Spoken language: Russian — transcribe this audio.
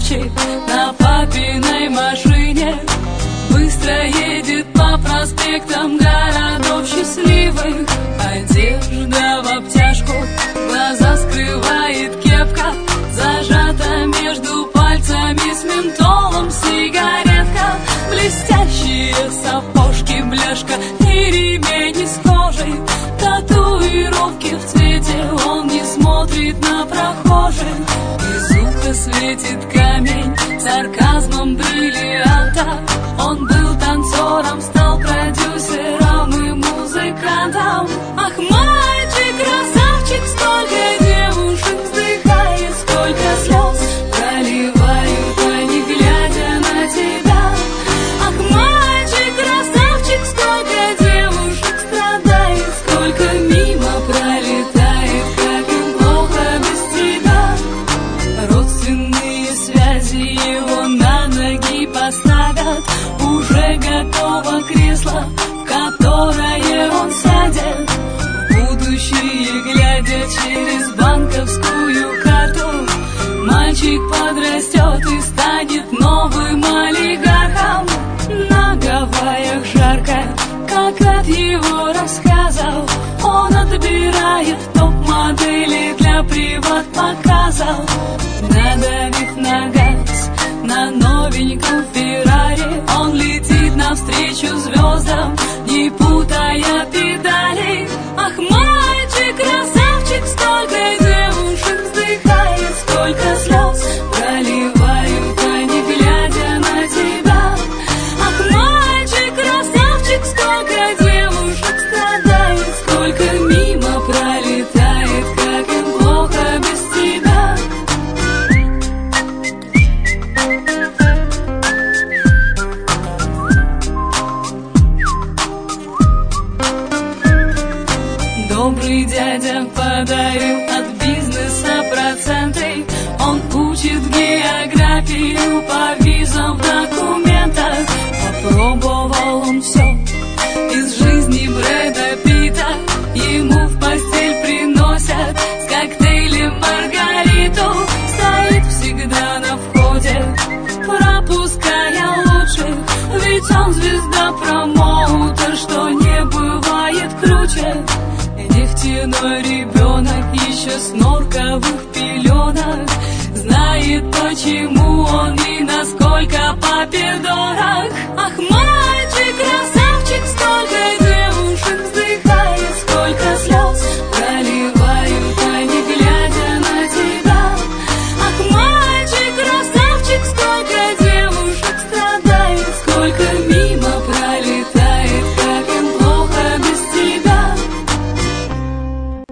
ночи на папиной машине быстро едет по проспектам городов счастливых. Одежда в обтяжку, глаза скрывает кепка, зажата между пальцами с ментолом сигаретка. Блестящие сапожки, бляшка и ремень из кожи, татуировки в цвете, он не смотрит на прохожих. Из уха светит камень сарказмом бриллианта. Он был танцором, стал продюсером и музыкантом. Ах, мальчик, красавчик, сколько девушек вздыхает, сколько слез проливают они, глядя на тебя. Ах, мальчик, красавчик, сколько девушек страдает, сколько мимо пролетает, как им плохо без тебя. Родственные связи его на ноги поставят, уже готово кресло, в которое он сядет. В будущее глядя через банковскую карту, мальчик подрастет и станет новым олигархом. На Гавайях жарко, как от его рассказов, он отбирает топ-модели для приват-показов. Надавив на газ на новеньком Феррари, он летит навстречу звездам, не путая педали. Ах, мальчик, красавчик, сколько девушек вздыхает, сколько слез проливают они, глядя на тебя. Ах, мальчик, красавчик, сколько девушек страдает, сколько мимо пролетает, как им плохо без тебя. Добрый дядя подарил от бизнеса проценты, он учит географию по визам в документах. Попробовал он все из жизни Брэда Питта, ему в постель приносят с коктейлем Маргариту. Стоит всегда на входе, пропуская лучших, ведь он звезда-промоутер, что не бывает круче. Нефтяной ребенок еще с норковых пеленок знает, почему он и насколько папе дорог. Ах,